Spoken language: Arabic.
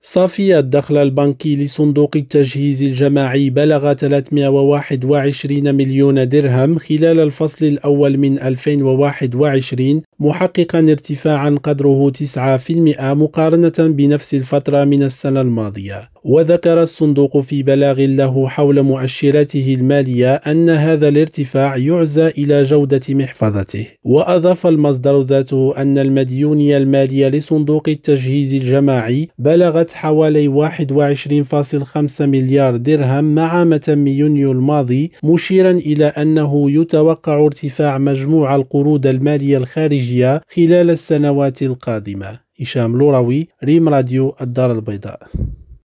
صافي الدخل البنكي لصندوق التجهيز الجماعي بلغ 321 مليون درهم خلال الفصل الأول من 2021، محققا ارتفاعا قدره 9% مقارنة بنفس الفترة من السنة الماضية. وذكر الصندوق في بلاغ له حول مؤشراته المالية أن هذا الارتفاع يعزى إلى جودة محفظته. وأضاف المصدر ذاته أن المديونية المالية لصندوق التجهيز الجماعي بلغت حوالي 21.5 مليار درهم مع متم يونيو الماضي، مشيرا إلى أنه يتوقع ارتفاع مجموع القروض المالية الخارجية خلال السنوات القادمة. هشام لوروي، ريم راديو، الدار البيضاء.